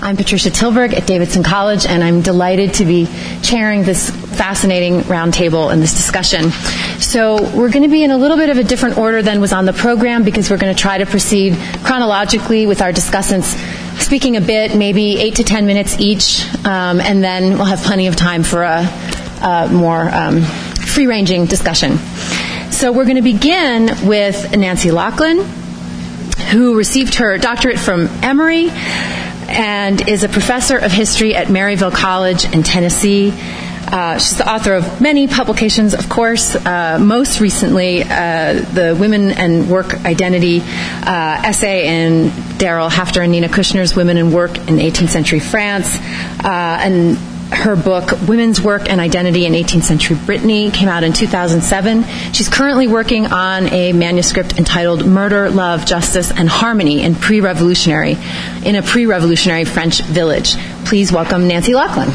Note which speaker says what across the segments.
Speaker 1: I'm Patricia Tilburg at Davidson College, and I'm delighted to be chairing this fascinating roundtable and this discussion. So we're going to be in a little bit of a different order than was on the program because we're going to try to proceed chronologically with our discussants speaking a bit, maybe 8 to 10 minutes each, and then we'll have plenty of time for a more free-ranging discussion. So we're going to begin with Nancy Laughlin, who received her doctorate from Emory and is a professor of history at Maryville College in Tennessee. She's the author of many publications, of course, most recently the Women and Work Identity essay in Daryl Hafter and Nina Kushner's Women and Work in 18th Century France, and her book, Women's Work and Identity in 18th Century Brittany, came out in 2007. She's currently working on a manuscript entitled Murder, Love, Justice, and Harmony in a pre-revolutionary French village. Please welcome Nancy Laughlin.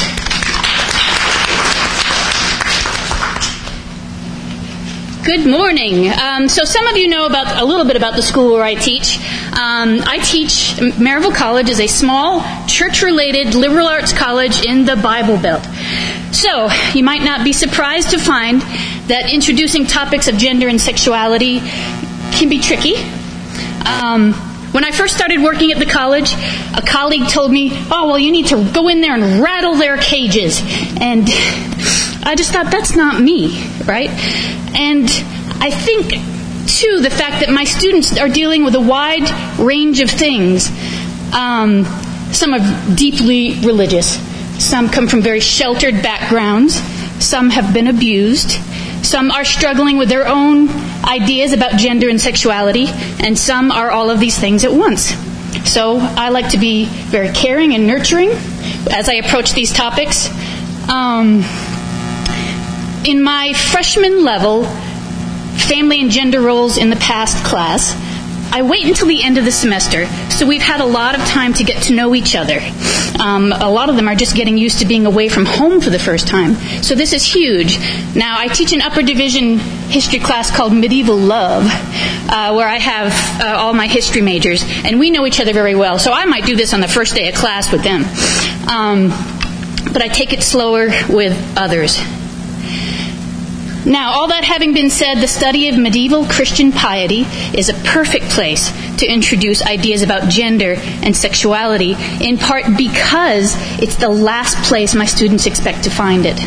Speaker 2: Good morning. So some of you know a little bit about the school where I teach. I teach Maryville College is a small church-related liberal arts college in the Bible Belt. So you might not be surprised to find that introducing topics of gender and sexuality can be tricky. When I first started working at the college, a colleague told me, "Oh, well, you need to go in there and rattle their cages." And I just thought, that's not me, right? And I think, too, the fact that my students are dealing with a wide range of things. Some are deeply religious. Some come from very sheltered backgrounds. Some have been abused. Some are struggling with their own ideas about gender and sexuality. And some are all of these things at once. So I like to be very caring and nurturing as I approach these topics. In my freshman level family and gender roles in the past class, I wait until the end of the semester, so we've had a lot of time to get to know each other. A lot of them are just getting used to being away from home for the first time, so this is huge. Now, I teach an upper division history class called Medieval Love, where I have all my history majors, and we know each other very well, so I might do this on the first day of class with them. But I take it slower with others. Now, all that having been said, the study of medieval Christian piety is a perfect place to introduce ideas about gender and sexuality, in part because it's the last place my students expect to find it.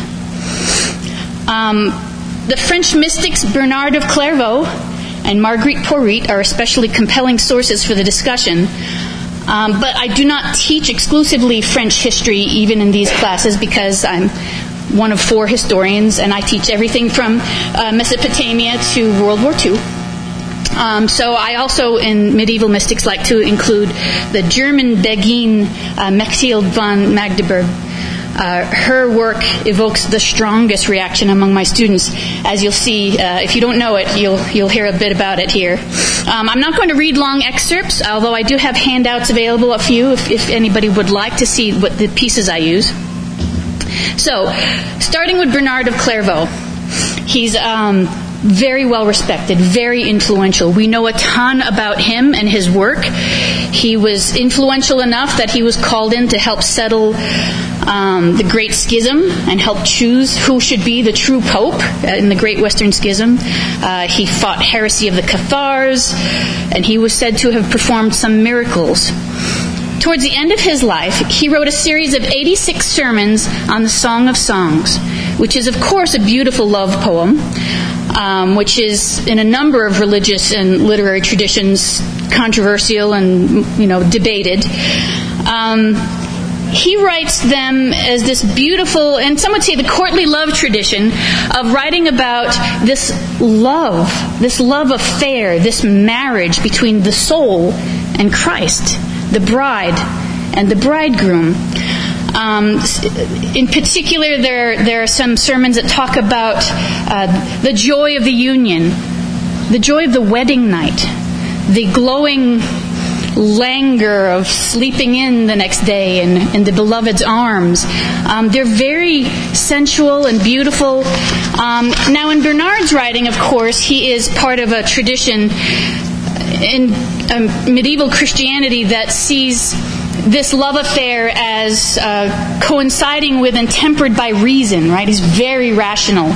Speaker 2: The French mystics Bernard of Clairvaux and Marguerite Porete are especially compelling sources for the discussion. But I do not teach exclusively French history even in these classes because I'm one of 4 historians, and I teach everything from Mesopotamia to World War II. So I also, in medieval mystics, like to include the German Beguine Mechthild von Magdeburg. Her work evokes the strongest reaction among my students. As you'll see, if you don't know it, you'll hear a bit about it here. I'm not going to read long excerpts, although I do have handouts available, a few, if anybody would like to see what the pieces I use. So, starting with Bernard of Clairvaux, he's very well respected, very influential. We know a ton about him and his work. He was influential enough that he was called in to help settle the Great Schism and help choose who should be the true pope in the Great Western Schism. He fought heresy of the Cathars, and he was said to have performed some miracles. Towards the end of his life, he wrote a series of 86 sermons on the Song of Songs, which is, of course, a beautiful love poem, which is, in a number of religious and literary traditions, controversial and, debated. He writes them as this beautiful, and some would say the courtly love tradition of writing about this love affair, this marriage between the soul and Christ, the bride and the bridegroom. In particular, there are some sermons that talk about the joy of the union, the joy of the wedding night, the glowing languor of sleeping in the next day in the beloved's arms. They're very sensual and beautiful. Now, in Bernard's writing, of course, he is part of a tradition in medieval Christianity that sees this love affair as coinciding with and tempered by reason, right? He's very rational.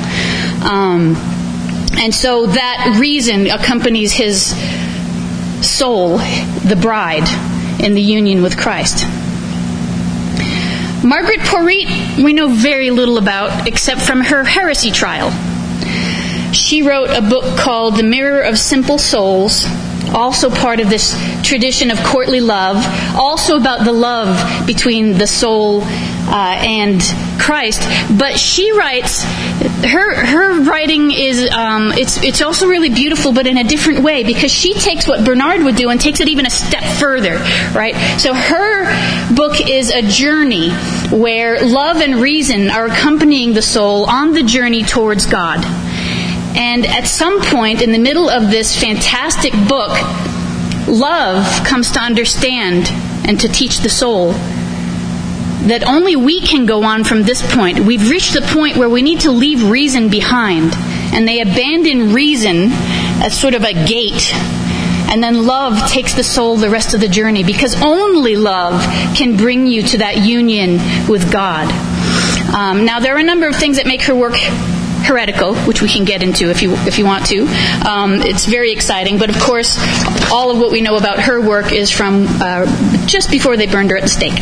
Speaker 2: And so that reason accompanies his soul, the bride, in the union with Christ. Margaret Porreet, we know very little about except from her heresy trial. She wrote a book called The Mirror of Simple Souls, also part of this tradition of courtly love, also about the love between the soul and Christ. But she writes, her writing is, it's also really beautiful, but in a different way, because she takes what Bernard would do and takes it even a step further, right? So her book is a journey where love and reason are accompanying the soul on the journey towards God. And at some point in the middle of this fantastic book, love comes to understand and to teach the soul that only we can go on from this point. We've reached the point where we need to leave reason behind. And they abandon reason as sort of a gate. And then love takes the soul the rest of the journey, because only love can bring you to that union with God. Now, there are a number of things that make her work heretical, which we can get into if you want to. It's very exciting, but of course, all of what we know about her work is from just before they burned her at the stake.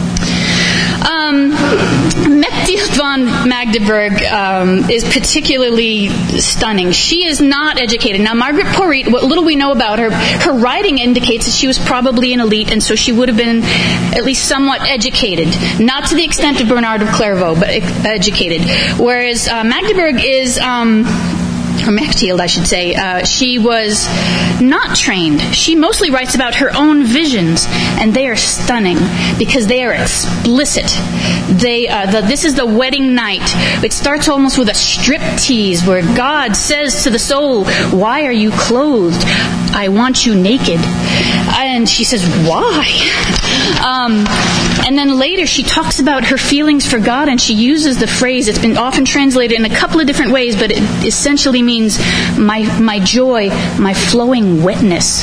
Speaker 2: Mechthild von Magdeburg is particularly stunning. She is not educated. Now, Margaret Porreet, what little we know about her, her writing indicates that she was probably an elite, and so she would have been at least somewhat educated. Not to the extent of Bernard of Clairvaux, but educated. Whereas Magdeburg is... or Mechthild, I should say, she was not trained. She mostly writes about her own visions, and they are stunning because they are explicit. This is the wedding night. It starts almost with a striptease where God says to the soul, "Why are you clothed? I want you naked." And she says, "Why?" And then later she talks about her feelings for God, and she uses the phrase, it's been often translated in a couple of different ways, but it essentially means my joy, my flowing wetness.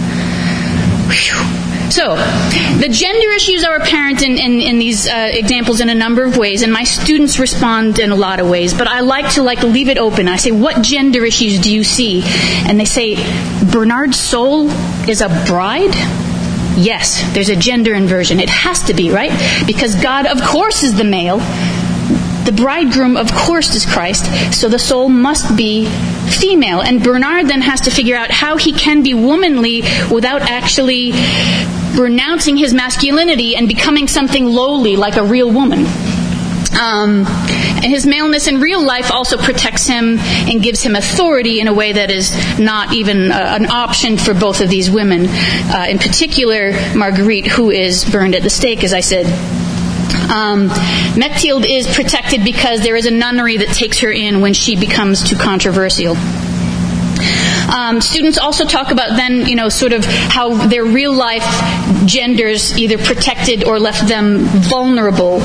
Speaker 2: Whew. So, the gender issues are apparent in these examples in a number of ways, and my students respond in a lot of ways, but I like to leave it open. I say, what gender issues do you see? And they say, Bernard's soul is a bride? Yes, there's a gender inversion. It has to be, right? Because God, of course, is the male. The bridegroom, of course, is Christ. So the soul must be female. And Bernard then has to figure out how he can be womanly without actually renouncing his masculinity and becoming something lowly like a real woman. And his maleness in real life also protects him and gives him authority in a way that is not even an option for both of these women. In particular, Marguerite, who is burned at the stake, as I said. Mechthild is protected because there is a nunnery that takes her in when she becomes too controversial. Students also talk about then, sort of how their real life genders either protected or left them vulnerable.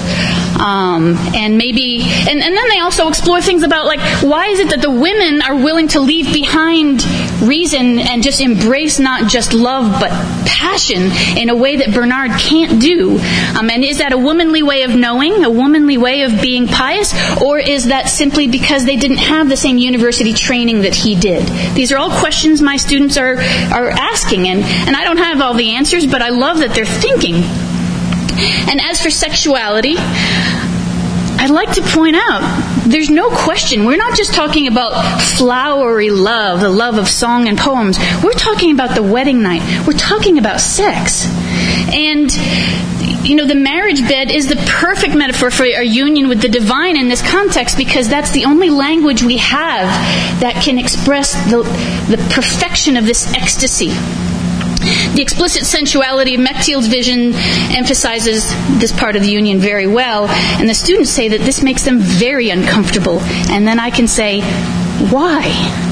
Speaker 2: And maybe, and then they also explore things about why is it that the women are willing to leave behind reason and just embrace not just love but passion in a way that Bernard can't do? And is that a womanly way of knowing, a womanly way of being pious, or is that simply because they didn't have the same university training that he did? These are all questions my students are asking, and I don't have all the answers, but I love that they're thinking. And as for sexuality, I'd like to point out, there's no question, we're not just talking about flowery love, the love of song and poems. We're talking about the wedding night. We're talking about sex. And, the marriage bed is the perfect metaphor for our union with the divine in this context, because that's the only language we have that can express the perfection of this ecstasy. The explicit sensuality of Mechthild's vision emphasizes this part of the union very well, and the students say that this makes them very uncomfortable. And then I can say, why?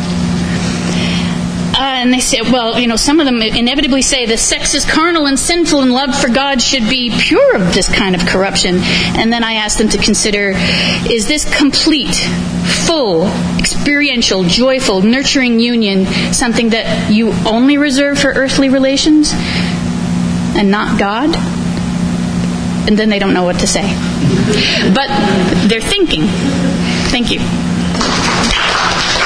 Speaker 2: And they say, some of them inevitably say the sex is carnal and sinful and love for God should be pure of this kind of corruption. And then I ask them to consider, is this complete, full, experiential, joyful, nurturing union something that you only reserve for earthly relations and not God? and then they don't know what to say. But they're thinking. Thank you.